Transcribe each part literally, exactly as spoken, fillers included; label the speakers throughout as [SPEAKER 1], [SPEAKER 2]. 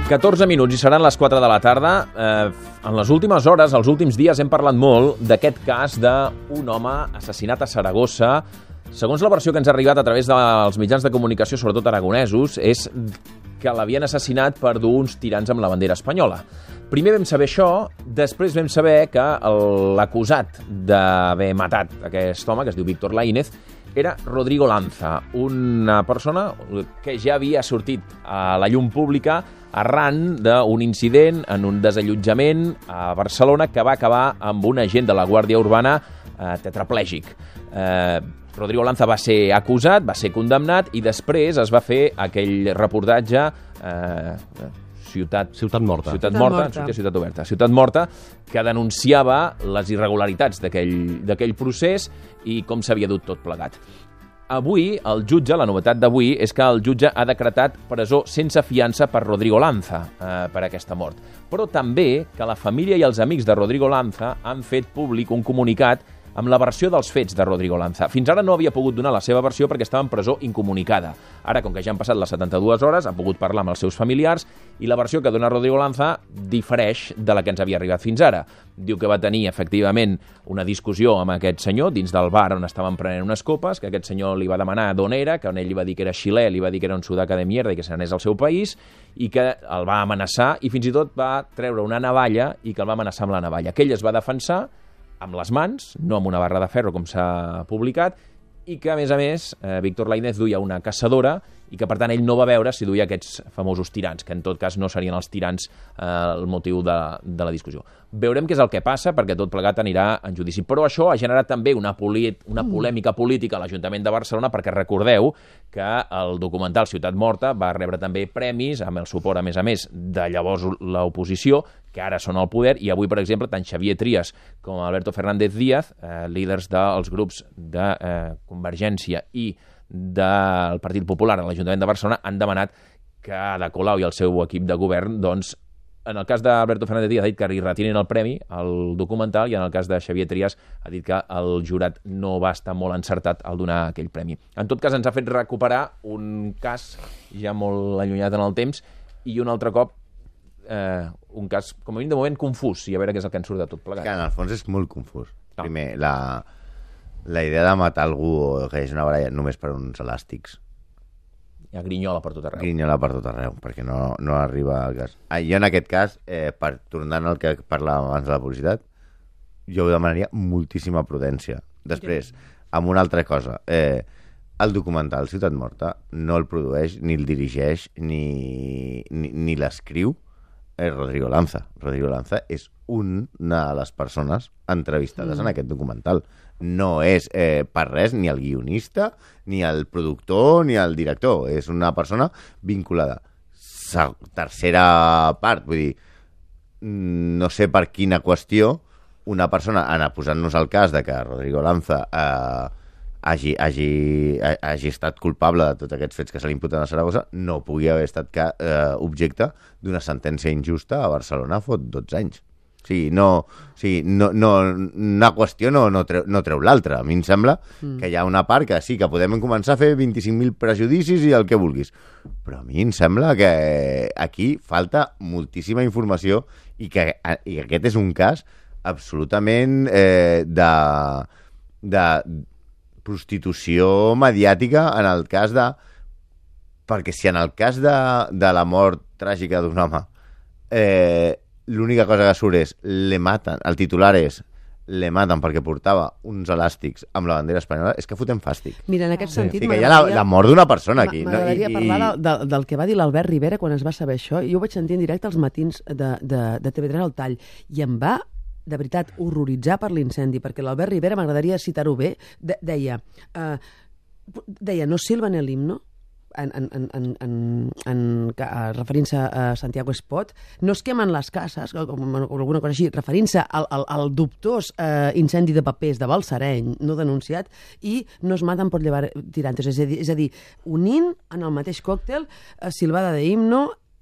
[SPEAKER 1] catorze minuts i seran les quatre de la tarda. Eh, en les últimes hores, els últims dies, hem parlat molt d'aquest cas d'un home assassinat a Saragossa. Segons la versió que ens ha arribat a través dels mitjans de comunicació, sobretot aragonesos, és que l'havien assassinat per dur uns tirants amb la bandera espanyola. Primer vam saber això, després vam saber que l'acusat d'haver matat aquest home, que es diu Víctor Laínez, era Rodrigo Lanza, una persona que ja havia sortit a la llum pública arran d'un incident en un desallotjament a Barcelona que va acabar amb un agent de la Guàrdia Urbana eh, tetraplègic. Eh, Rodrigo Lanza va ser acusat, va ser condemnat i després es va fer aquell reportatge eh, Ciutat,
[SPEAKER 2] Ciutat Morta,
[SPEAKER 1] Ciutat,
[SPEAKER 3] Ciutat
[SPEAKER 1] Morta,
[SPEAKER 3] Morta.
[SPEAKER 1] Ciutat, Ciutat Oberta, Ciutat Morta, que denunciava les irregularitats d'aquell procés i com s'havia dut tot plegat. Avui, el jutge, la novetat d'avui, és que el jutge ha decretat presó sense fiança per Rodrigo Lanza, eh, per aquesta mort. Però també que la família i els amics de Rodrigo Lanza han fet públic un comunicat amb la versió dels fets de Rodrigo Lanza. Fins ara no havia pogut donar la seva versió perquè estava en presó incomunicada. Ara, com que ja han passat les setanta-dues hores, ha pogut parlar amb els seus familiars i la versió que dona Rodrigo Lanza difereix de la que ens havia arribat fins ara. Diu que va tenir, efectivament, una discussió amb aquest senyor dins del bar on estaven prenent unes copes, que aquest senyor li va demanar d'on era, que on ell li va dir que era xilè, li va dir que era un sudaca de mierda i que se n'anés al seu país, i que el va amenaçar i fins i tot va treure una navalla i que el va amenaçar amb la navalla. Que ell es va defensar amb les mans, no amb una barra de ferro com s'ha publicat, i que, a més a més, eh, Víctor Laínez duia una caçadora i que, per tant, ell no va veure si duia aquests famosos tirants, que en tot cas no serien els tirants eh, el motiu de, de la discussió. Veurem què és el que passa, perquè tot plegat anirà en judici. Però això ha generat també una, polit, una polèmica política a l'Ajuntament de Barcelona, perquè recordeu que el documental Ciutat Morta va rebre també premis, amb el suport, a més a més, de llavors l'oposició, que ara són al poder, i avui, per exemple, tant Xavier Trias com Alberto Fernández Díaz, eh, líders dels grups de eh, Convergència i del Partit Popular a l'Ajuntament de Barcelona, han demanat que Ada Colau i el seu equip de govern, doncs, en el cas d'Alberto Fernández Díaz ha dit que li retirin el premi al documental i en el cas de Xavier Trias ha dit que el jurat no va estar molt encertat al donar aquell premi. En tot cas, ens ha fet recuperar un cas ja molt allunyat en el temps i un altre cop eh, un cas, com a mínim de moment, confús, i a veure què és el que ens surt de tot plegat.
[SPEAKER 4] Que en el fons és molt confús.
[SPEAKER 1] No.
[SPEAKER 4] Primer, la, la idea de matar algú o que és una baralla només per uns elàstics,
[SPEAKER 1] Hi ha grinyola per tot arreu.
[SPEAKER 4] grinyola per tot arreu, perquè no, no arriba al cas. Ah, jo en aquest cas, eh, per tornant al que parlàvem abans de la publicitat, jo demanaria moltíssima prudència. Després, amb una altra cosa, eh, el documental Ciutat Morta no el produeix, ni el dirigeix, ni, ni, ni l'escriu és Rodrigo Lanza. Rodrigo Lanza és una de les persones entrevistades mm. en aquest documental. No és eh, per res ni el guionista, ni el productor, ni el director. És una persona vinculada. Sa- tercera part, vull dir, no sé per quina qüestió una persona, anar posant-nos al cas de que Rodrigo Lanza eh, hagi, hagi, hagi estat culpable de tots aquests fets que se li imputen a Saragossa, no pugui haver estat ca, eh, objecte d'una sentència injusta a Barcelona fot dotze anys. O sigui, no, o sigui, no, no, una qüestió no, no, treu, no treu l'altra. A mi em sembla mm. que hi ha una part que sí, que podem començar a fer vint-i-cinc mil prejudicis i el que vulguis. Però a mi em sembla que aquí falta moltíssima informació i que, i que aquest és un cas absolutament eh, de, de prostitució mediàtica en el cas de... Perquè si en el cas de, de la mort tràgica d'un home eh, l'única cosa que surt és le maten, el titular és le maten perquè portava uns elàstics amb la bandera espanyola, és que fotem fàstic.
[SPEAKER 3] Mira, en aquest
[SPEAKER 4] Sí.
[SPEAKER 3] sentit...
[SPEAKER 4] I que hi ha la, la mort d'una persona aquí.
[SPEAKER 3] M'agradaria
[SPEAKER 4] no? I,
[SPEAKER 3] parlar
[SPEAKER 4] i...
[SPEAKER 3] de, de, del que va dir l'Albert Rivera quan es va saber això. Jo ho vaig sentir en directe als matins de, de, de T V tres al Tall i em va, de veritat, horroritzar per l'incendi, perquè l'Albert Rivera, m'agradaria citar-ho bé, de, deia, uh, deia, no silben el himno, en, en, en, en, en, en, referint-se a Santiago Espot, no es quemen les cases, o, o alguna cosa així, referint-se al, al, al dubtós eh, incendi de papers de Balsareny, no denunciat, i no es maten per llevar tirantes. És a dir, és a dir unint en el mateix còctel eh, silbada de himno,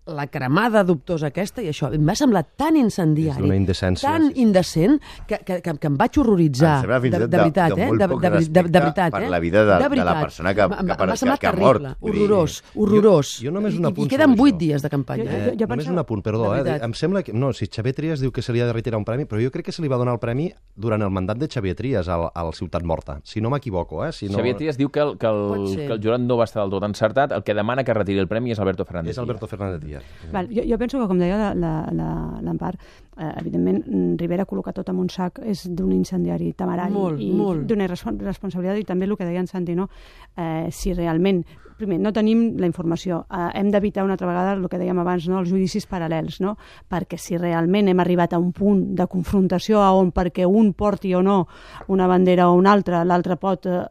[SPEAKER 3] la cremada dubtosa aquesta i això, em va semblar tan incendiari,
[SPEAKER 2] És una indecència,
[SPEAKER 3] tan
[SPEAKER 2] sí, sí.
[SPEAKER 3] indecent, que, que, que, que em vaig horroritzar.
[SPEAKER 4] Em sembla fins i
[SPEAKER 3] de,
[SPEAKER 4] tot
[SPEAKER 3] de veritat,
[SPEAKER 4] de, de
[SPEAKER 3] eh?
[SPEAKER 4] molt
[SPEAKER 3] De,
[SPEAKER 4] poc
[SPEAKER 3] de, de, de, de
[SPEAKER 4] respecte
[SPEAKER 3] veritat,
[SPEAKER 4] per
[SPEAKER 3] eh?
[SPEAKER 4] la vida de,
[SPEAKER 3] de,
[SPEAKER 4] de la persona que,
[SPEAKER 3] M'ha-
[SPEAKER 4] que,
[SPEAKER 3] m'ha
[SPEAKER 4] que,
[SPEAKER 3] semblat
[SPEAKER 4] que ha
[SPEAKER 3] terrible,
[SPEAKER 4] mort. Vull dir,
[SPEAKER 3] horrorós, horrorós.
[SPEAKER 2] Jo- jo només un
[SPEAKER 3] I,
[SPEAKER 2] apunt
[SPEAKER 3] I queden
[SPEAKER 2] sobre
[SPEAKER 3] vuit
[SPEAKER 2] això.
[SPEAKER 3] dies de campanya.
[SPEAKER 5] Jo-
[SPEAKER 3] Eh?
[SPEAKER 5] jo- jo
[SPEAKER 2] Només
[SPEAKER 5] pensava-
[SPEAKER 2] un apunt, perdó,
[SPEAKER 3] De
[SPEAKER 2] eh?
[SPEAKER 3] veritat.
[SPEAKER 2] Em sembla que... No, si Xavier Trias diu que se li ha de retirar un premi, però jo crec que se li va donar el premi durant el mandat de Xavier Trias al, al Ciutat Morta, si no m'equivoco, eh? Si no...
[SPEAKER 1] Xavier Trias diu que el, que,
[SPEAKER 3] Pot
[SPEAKER 1] el,
[SPEAKER 3] ser.
[SPEAKER 1] que el jurat no va estar del tot encertat. El que demana que retiri el premi és Alberto Fernández.
[SPEAKER 2] És Alberto Fernández Díaz.
[SPEAKER 5] Val, jo, jo penso que, com deia l'Empar, la, la, l'Empar, eh, evidentment, mm, Rivera col·locar tot en un sac és d'un incendiari temerari
[SPEAKER 3] Molt,
[SPEAKER 5] i
[SPEAKER 3] molt.
[SPEAKER 5] d'una irrespon- responsabilitat, i també el que deia en Santi, no? Eh, si realment, primer, no tenim la informació, eh, hem d'evitar una altra vegada el que dèiem abans, no? Els judicis paral·lels, no? Perquè si realment hem arribat a un punt de confrontació a on perquè un porti o no una bandera o una altra, l'altre pot eh,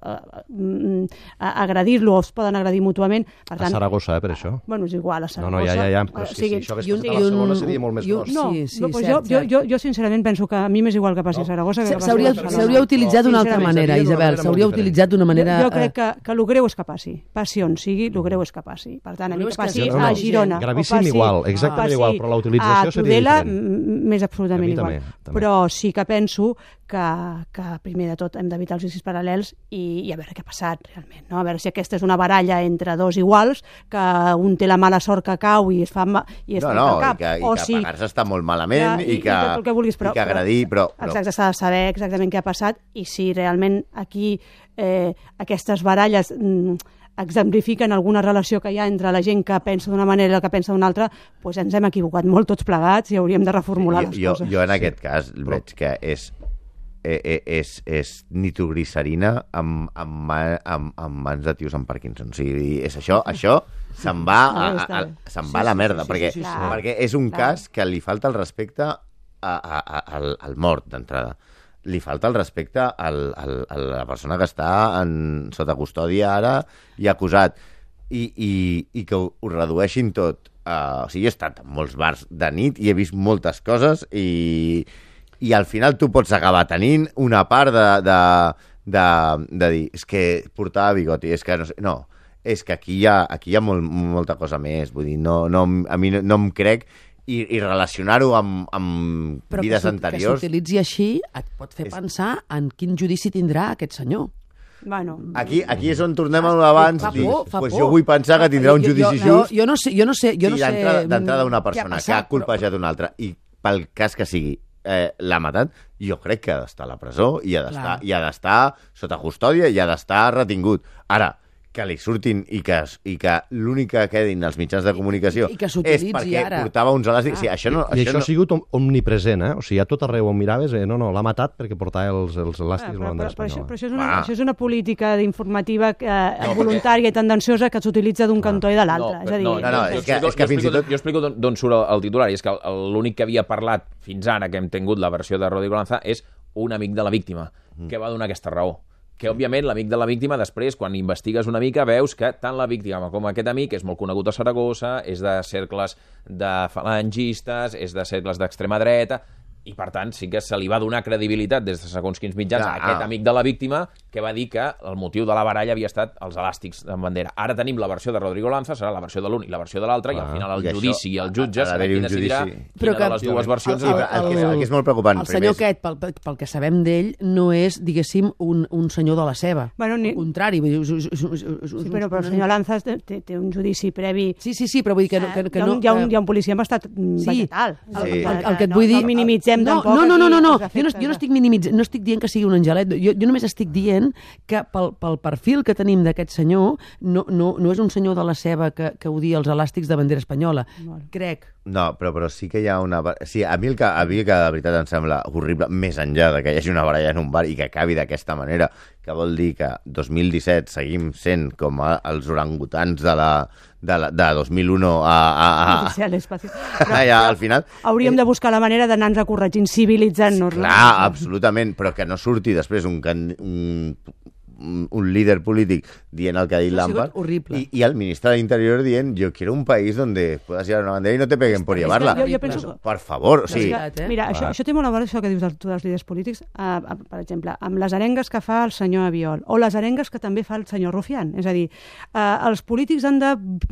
[SPEAKER 5] eh, agredir-lo o es poden agredir mútuament, per
[SPEAKER 2] A
[SPEAKER 5] tant...
[SPEAKER 2] Saragossa, eh, per això.
[SPEAKER 5] Bueno, és igual, a
[SPEAKER 2] No,
[SPEAKER 5] Saragossa...
[SPEAKER 2] no, ja, ja, ja. Però
[SPEAKER 5] O
[SPEAKER 2] és que
[SPEAKER 5] sigui,
[SPEAKER 2] si això hagués
[SPEAKER 3] i un-
[SPEAKER 2] passat a
[SPEAKER 3] i un-
[SPEAKER 2] Barcelona seria molt més
[SPEAKER 3] i un-
[SPEAKER 2] gros.
[SPEAKER 5] No,
[SPEAKER 3] Sí, sí,
[SPEAKER 5] no pues
[SPEAKER 3] cert,
[SPEAKER 5] jo, jo,
[SPEAKER 3] cert.
[SPEAKER 5] jo, jo sincerament penso que a mi m'és igual que passi a Saragossa que que passi a
[SPEAKER 3] S'hauria
[SPEAKER 5] Barcelona.
[SPEAKER 3] s'hauria utilitzat d'una altra
[SPEAKER 5] Sincerament.
[SPEAKER 3] manera,
[SPEAKER 2] seria d'una
[SPEAKER 3] Isabel,
[SPEAKER 2] manera molt
[SPEAKER 3] s'hauria
[SPEAKER 2] diferent.
[SPEAKER 3] utilitzat d'una manera...
[SPEAKER 5] Jo, jo crec
[SPEAKER 3] eh,
[SPEAKER 5] que, que el greu és que passi. Passi on sigui, el greu és que passi. Per tant, a mi
[SPEAKER 3] Greu
[SPEAKER 5] que
[SPEAKER 3] és que
[SPEAKER 5] passi
[SPEAKER 3] sí,
[SPEAKER 2] no, no,
[SPEAKER 5] a Girona
[SPEAKER 2] gravíssim
[SPEAKER 5] o passi,
[SPEAKER 2] igual, exactament
[SPEAKER 5] passi
[SPEAKER 2] igual, però la utilització
[SPEAKER 5] a
[SPEAKER 2] seria
[SPEAKER 5] Tudela,
[SPEAKER 2] diferent.
[SPEAKER 5] m- més absolutament
[SPEAKER 2] A mi
[SPEAKER 5] igual.
[SPEAKER 2] també, també.
[SPEAKER 5] Però sí que penso que, que primer de tot hem d'evitar els judicis paral·lels i, i a veure què ha passat realment. No? A veure si aquesta és una baralla entre dos iguals, que un té la mala sort que cau i es fa ma- i es
[SPEAKER 4] No,
[SPEAKER 5] trenca
[SPEAKER 4] no,
[SPEAKER 5] el cap.
[SPEAKER 4] i que, i
[SPEAKER 5] o
[SPEAKER 4] que
[SPEAKER 5] si,
[SPEAKER 4] pagar-se està molt malament
[SPEAKER 5] Ja,
[SPEAKER 4] i, que,
[SPEAKER 5] tot el que vulguis, però,
[SPEAKER 4] i que agredir, però... però
[SPEAKER 5] Exacte, s'ha de saber exactament què ha passat i si realment aquí eh, aquestes baralles mm, exemplifiquen alguna relació que hi ha entre la gent que pensa d'una manera i la que pensa d'una altra, doncs ens hem equivocat molt tots plegats i hauríem de reformular
[SPEAKER 4] jo,
[SPEAKER 5] les
[SPEAKER 4] jo,
[SPEAKER 5] coses.
[SPEAKER 4] jo en aquest cas veig que és eh, eh, és, és nitroglicerina amb, amb, ma- amb, amb mans de tios amb Parkinson. O sigui, és això, això se'n va, a, a, a, se'n va a la merda, perquè,
[SPEAKER 3] sí, sí,
[SPEAKER 5] sí.
[SPEAKER 4] perquè és un
[SPEAKER 5] Clar.
[SPEAKER 4] cas que li falta el respecte a, a, a, al, al mort, d'entrada. Li falta el respecte al, al, a la persona que està en, sota custòdia ara i acusat. I, i, i que ho, ho redueixin tot. Uh, o sigui, he estat en molts bars de nit i he vist moltes coses i, i al final tu pots acabar tenint una part de, de, de, de dir és que portava bigoti, és que no sé... No, és que aquí hi ha, aquí hi ha molt, molta cosa més. Vull dir, no, no, a mi no, no em crec i, i relacionar-ho amb, amb
[SPEAKER 3] Però
[SPEAKER 4] vides
[SPEAKER 3] que s'ut-
[SPEAKER 4] anteriors...
[SPEAKER 3] que s'utilitzi així et pot fer
[SPEAKER 4] És-
[SPEAKER 3] pensar en quin judici tindrà aquest senyor.
[SPEAKER 5] Bueno,
[SPEAKER 4] Aquí, aquí és on tornem a abans.
[SPEAKER 3] Fa
[SPEAKER 4] Dir,
[SPEAKER 3] por, fa
[SPEAKER 4] pues
[SPEAKER 3] por.
[SPEAKER 4] jo vull pensar que tindrà un
[SPEAKER 3] Jo-
[SPEAKER 4] judici
[SPEAKER 3] jo,
[SPEAKER 4] just.
[SPEAKER 3] Jo, jo no sé, jo no sé, jo no
[SPEAKER 4] sí,
[SPEAKER 3] sé
[SPEAKER 4] d'entrada d'entrada una
[SPEAKER 3] què ha
[SPEAKER 4] persona
[SPEAKER 3] passat,
[SPEAKER 4] que ha colpejat una altra i pel cas que sigui eh, l'ha matat, jo crec que ha d'estar a la presó i ha d'estar
[SPEAKER 3] Clar.
[SPEAKER 4] i ha d'estar sota custòdia i ha d'estar retingut. Ara, que li surtin i que, i que l'únic que quedin els mitjans de comunicació
[SPEAKER 3] I que
[SPEAKER 4] és
[SPEAKER 3] s'utilitzi
[SPEAKER 4] perquè
[SPEAKER 3] ara.
[SPEAKER 4] portava uns elàstics.
[SPEAKER 3] Ah.
[SPEAKER 4] Sí, això no,
[SPEAKER 2] I
[SPEAKER 4] això
[SPEAKER 2] això ha
[SPEAKER 4] no...
[SPEAKER 2] sigut om- omnipresent, eh? O sigui, a tot arreu on miraves, eh, no, no, l'ha matat perquè portava els, els elàstics
[SPEAKER 5] però,
[SPEAKER 2] a la bandera
[SPEAKER 5] però, però, això,
[SPEAKER 2] espanyola.
[SPEAKER 5] però això, és una,
[SPEAKER 4] Va.
[SPEAKER 5] això és una política informativa eh,
[SPEAKER 4] perquè-
[SPEAKER 5] voluntària i tendenciosa que s'utilitza d'un cantó i de l'altre. és a dir,
[SPEAKER 1] no,
[SPEAKER 4] no, no,
[SPEAKER 1] jo
[SPEAKER 4] és que-
[SPEAKER 1] explico-
[SPEAKER 4] és que
[SPEAKER 1] jo
[SPEAKER 4] fins i
[SPEAKER 1] explico-
[SPEAKER 4] tot-
[SPEAKER 1] Jo explico d'on- d'on surt el, el titular, i és que el- l'únic que havia parlat fins ara, que hem tingut la versió de Rodrigo Lanza, és un amic de la víctima,
[SPEAKER 4] Mm.
[SPEAKER 1] que va donar aquesta raó. Que, òbviament, l'amic de la víctima, després, quan investigues una mica, veus que tant la víctima com aquest amic és molt conegut a Saragossa, és de cercles de falangistes, és de cercles d'extrema dreta, i, per tant, sí que se li va donar credibilitat des de segons quins mitjans
[SPEAKER 4] Ja.
[SPEAKER 1] a aquest amic de la víctima, que va dir que el motiu de la baralla havia estat els elàstics de bandera. Ara tenim la versió de Rodrigo Lanza, serà la versió de l'un i la versió de l'altre, i al
[SPEAKER 4] Ah,
[SPEAKER 1] final el
[SPEAKER 4] i això,
[SPEAKER 1] judici i el jutge
[SPEAKER 4] ha
[SPEAKER 1] serà
[SPEAKER 4] d'haver-hi
[SPEAKER 1] qui
[SPEAKER 4] un
[SPEAKER 1] decidirà
[SPEAKER 4] judici.
[SPEAKER 1] quina
[SPEAKER 3] Però que-
[SPEAKER 1] de les dues versions
[SPEAKER 4] Sí,
[SPEAKER 1] és
[SPEAKER 4] el,
[SPEAKER 1] la
[SPEAKER 4] el, que, el que és molt preocupant.
[SPEAKER 3] El senyor
[SPEAKER 4] primer és-
[SPEAKER 3] aquest, pel, pel, pel que sabem d'ell, no és, diguéssim, un, un senyor de la seva.
[SPEAKER 5] Bueno, ni-
[SPEAKER 3] Al contrari. Vull dir, és, és, és, és, és,
[SPEAKER 5] Sí, però, però el senyor Lanzas té, té, té un judici previ.
[SPEAKER 3] Sí, sí, sí, però vull dir que, no- que, que
[SPEAKER 5] hi, ha
[SPEAKER 3] no...
[SPEAKER 5] un, hi, ha un,
[SPEAKER 3] que-
[SPEAKER 5] hi ha un policia amb estat
[SPEAKER 3] Sí,
[SPEAKER 5] vegetal.
[SPEAKER 3] el,
[SPEAKER 4] Sí.
[SPEAKER 3] el, el que et
[SPEAKER 5] no,
[SPEAKER 3] vull dir...
[SPEAKER 5] No minimitzem
[SPEAKER 3] no,
[SPEAKER 5] tampoc
[SPEAKER 3] no, no, no, no, no.
[SPEAKER 5] aquí
[SPEAKER 3] Jo no,
[SPEAKER 5] els
[SPEAKER 3] jo no
[SPEAKER 5] efectes.
[SPEAKER 3] estic minimitzant, no estic dient que sigui un angelet, jo, jo només estic dient que pel, pel perfil que tenim d'aquest senyor no, no, no és un senyor de la seva que, que odia els elàstics de bandera espanyola.
[SPEAKER 5] Molt.
[SPEAKER 3] Crec.
[SPEAKER 4] No, però, però sí que hi ha una... Sí, a mi el que, a mi el que de veritat em sembla horrible, més enllà de que hi hagi una baralla en un bar i que acabi d'aquesta manera, que vol dir que dos mil disset seguim sent com a, els orangutans de la, de, la, de dos mil un a... a, a,
[SPEAKER 5] Sí, a l'espaci.
[SPEAKER 4] a ja, al final...
[SPEAKER 5] Hauríem de buscar la manera d'anar-nos corregint, civilitzant-nos.
[SPEAKER 4] Clar, absolutament, però que no surti després un, can- un, un, un líder polític dient el que ha dit
[SPEAKER 3] Això ha sigut
[SPEAKER 4] Lampard
[SPEAKER 3] horrible.
[SPEAKER 4] i, i el ministre de l'Interior dient yo quiero un país donde puedas llevar una bandera y no te peguen por
[SPEAKER 5] És que
[SPEAKER 4] llevarla.
[SPEAKER 5] jo- jo penso-
[SPEAKER 4] Per favor, o sigui...
[SPEAKER 3] veritat, eh?
[SPEAKER 5] Mira, això,
[SPEAKER 4] Clar.
[SPEAKER 5] això té molt a veure, això que dius dels, tu dels líders polítics, uh, uh, per exemple, amb les arengues que fa el senyor Abiol, o les arengues que també fa el senyor Rufián. És a dir, uh, els polítics han de mm,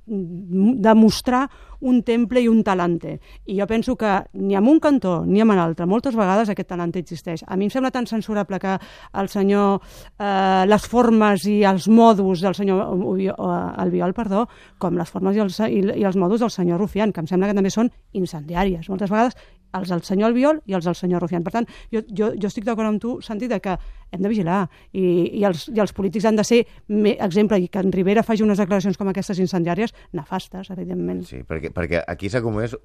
[SPEAKER 5] demostrar un temple i un talante. I jo penso que ni en un cantó ni en l'altre, moltes vegades aquest talante existeix. A mi em sembla tan censurable que el senyor, eh, les formes i els modus del senyor Albiol, perdó, com les formes i els, i, i els modus del senyor Rufián, que em sembla que també són incendiàries. Moltes vegades els del senyor Albiol i els del senyor Rufián. Per tant, jo, jo, jo estic d'acord amb tu, sentit que hem de vigilar i, i, els, i els polítics han de ser me, exemple, i que en Rivera faci unes declaracions com aquestes incendiàries, nefastes, evidentment.
[SPEAKER 4] Sí, perquè, perquè aquí s'ha comès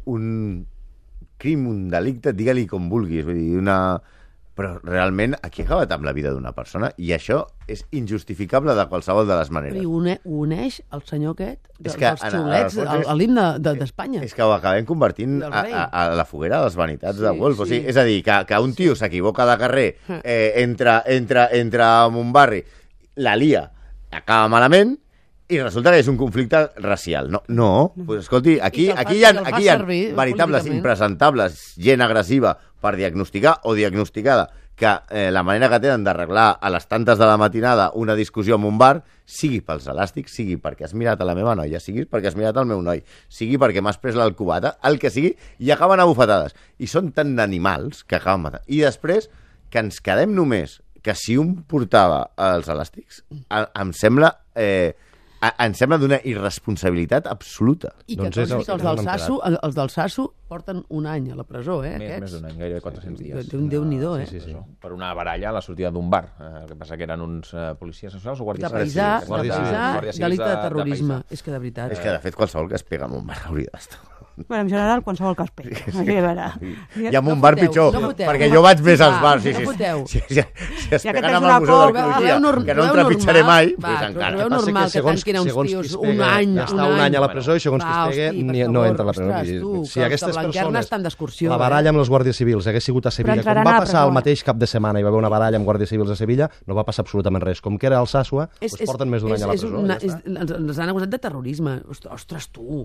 [SPEAKER 4] un crim, un delicte, digue-li com vulguis, vull dir, una... Però realment aquí ha acabat amb la vida d'una persona i això és injustificable de qualsevol de les maneres.
[SPEAKER 3] I une, uneix el senyor aquest de,
[SPEAKER 4] és que,
[SPEAKER 3] dels xiulets a l'himne d'Espanya.
[SPEAKER 4] És que ho acabem convertint a, a, a la foguera de les vanitats sí, de Wolf. Sí. O sigui, és a dir, que, que un tio s'equivoca de carrer, eh, entra, entra, entra en un barri, la lia, acaba malament, i resulta que és un conflicte racial. No, no. Pues, escolti, aquí, aquí hi ha, aquí hi ha veritables impresentables, gent agressiva per diagnosticar o diagnosticada, que eh, la manera que tenen d'arreglar a les tantes de la matinada una discussió en un bar, sigui pels elàstics, sigui perquè has mirat a la meva noia, sigui perquè has mirat al meu noi, sigui perquè m'has pres l'alcubata, el que sigui, i acaben a bufetades. I són tan animals que acaben matant. I després que ens quedem només que si un portava els elàstics, em sembla... Eh, em sembla d'una irresponsabilitat absoluta.
[SPEAKER 3] I que doncs tots els, els, del Sasso, els del Sasso porten un any a la presó, eh?
[SPEAKER 1] Més, més d'un any, gairebé quatre-cents dies.
[SPEAKER 3] Déu, Déu-n'hi-do, eh?
[SPEAKER 1] Sí, sí, sí. Per una baralla a la sortida d'un bar. Eh, el que passa que eren uns uh, policies nacionals o guàrdies
[SPEAKER 3] civils. De paisà, delicte de terrorisme. De és que de veritat.
[SPEAKER 4] És que, de fet, qualsevol que es pega en un bar hauria d'estar.
[SPEAKER 5] Bueno, en general, qualsevol que es pega. Sí, sí.
[SPEAKER 4] I, I amb un bar pitjor, no foteu, perquè jo vaig més als bars. Sí, sí,
[SPEAKER 3] no foteu.
[SPEAKER 4] Si, si, si es ja peguen amb el museu d'arqueologia, que no en trepitjaré mai,
[SPEAKER 3] va,
[SPEAKER 4] pues encara.
[SPEAKER 3] Però normal que tanquin a uns tios un any.
[SPEAKER 2] Està un any a la presó i segons qui es pegui no entra a la presó. Si aquestes persones, la baralla amb els guàrdies civils hagués sigut a Sevilla, com va passar el mateix cap de setmana, hi va haver una baralla amb guàrdies civils a Sevilla, no va passar absolutament res. Com que era el Sàssoa, porten més d'un any a la presó.
[SPEAKER 3] Ens han acusat de terrorisme. Ostres, tu...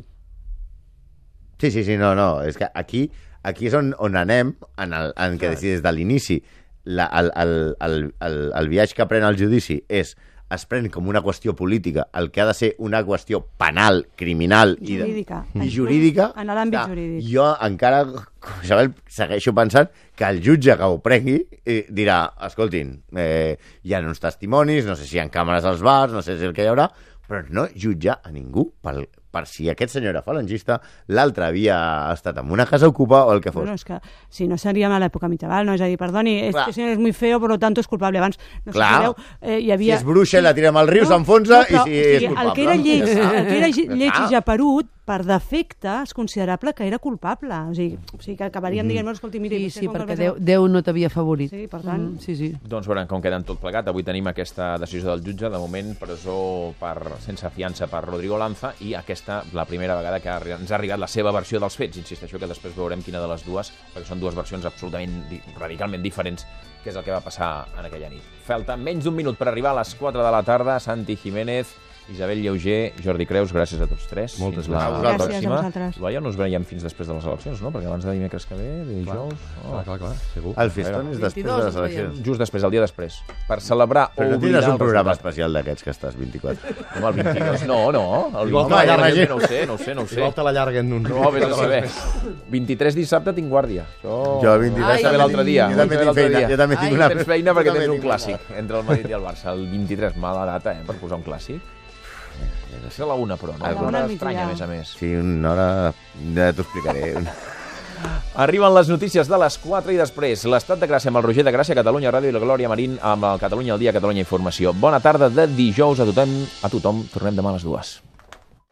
[SPEAKER 4] Sí, sí, sí, no, no, és que aquí, aquí és on, on anem, en, el, en què des de l'inici la, el, el, el, el, el viatge que pren el judici és, es pren com una qüestió política, el que ha de ser una qüestió penal, criminal i
[SPEAKER 5] jurídica,
[SPEAKER 4] de, i jurídica
[SPEAKER 5] en l'àmbit jurídic.
[SPEAKER 4] Jo encara, Isabel, segueixo pensant que el jutge que ho prengui eh, dirà, escoltin, eh, hi ha uns testimonis, no sé si hi ha càmeres als bars, no sé si el que hi haurà, però no jutjar a ningú pel, per si aquest senyor era falangista, l'altre havia estat en una casa ocupa o el que fos.
[SPEAKER 5] Bueno, és que si no seríem a l'època mitjaval, no? És a dir, perdoni, este senyor és muy feo, per tant és culpable. Abans, no sé si veu, eh, hi havia...
[SPEAKER 4] Si és bruixa, la tirem al riu, no, s'enfonsa no, i si és culpable.
[SPEAKER 5] El que era lleig, el que era lleig i japerut, per defecte, és considerable que era culpable. O sigui, o sigui que acabaríem mm. dient, escolti, miri...
[SPEAKER 3] Sí, sí, perquè Déu, Déu no t'havia favorit.
[SPEAKER 5] Sí, per tant...
[SPEAKER 3] Mm, sí, sí.
[SPEAKER 1] Doncs veurem com queden tot plegat. Avui tenim aquesta decisió del jutge, de moment presó per, sense fiança per Rodrigo Lanza, i aquesta, la primera vegada que ens ha arribat la seva versió dels fets. Insisteixo que després veurem quina de les dues, perquè són dues versions absolutament, radicalment diferents, que és el que va passar en aquella nit. Falta menys d'un minut per arribar a les quatre de la tarda. Santi Jiménez, Isabel Lleuger, Jordi Creus, gràcies a tots tres.
[SPEAKER 2] Moltes
[SPEAKER 1] gràcies.
[SPEAKER 5] La gràcies a vosaltres.
[SPEAKER 1] Laia, no ens veiem fins després de les eleccions, no? Perquè abans de dimecres que ve, de dijous...
[SPEAKER 2] Oh. Clar, clar, clar, segur.
[SPEAKER 4] El festón és després de les eleccions.
[SPEAKER 1] Just després, el dia després. Per celebrar...
[SPEAKER 4] Però no tindràs un programa especial d'aquests que estàs vint-i-quatre.
[SPEAKER 1] Com el vint-i-dos? No, no. El
[SPEAKER 2] Igual te l'allarguen.
[SPEAKER 1] No ho sé, no ho sé, no ho sé.
[SPEAKER 2] Igual te l'allarguen un...
[SPEAKER 1] No, vés a saber. vint-i-tres dissabte tinc guàrdia.
[SPEAKER 4] Jo el vint-i-tres
[SPEAKER 1] també l'altre dia.
[SPEAKER 4] Jo també tinc feina. Jo també tinc una...
[SPEAKER 1] Tens feina perquè tens un clàssic entre el Madrid i el Barça. El vint-i-tres, mala data, eh, per posar un clàssic. És a la una, però, no?
[SPEAKER 5] Una
[SPEAKER 1] hora estranya, a més a més.
[SPEAKER 4] Sí, una hora... Ja t'ho explicaré.
[SPEAKER 1] Arriben les notícies de les quatre i després l'Estat de Gràcia amb el Roger de Gràcia, Catalunya Ràdio i la Glòria Marín amb el Catalunya al dia, Catalunya Informació. Bona tarda de dijous a tothom. A tothom. Tornem demà a les dues.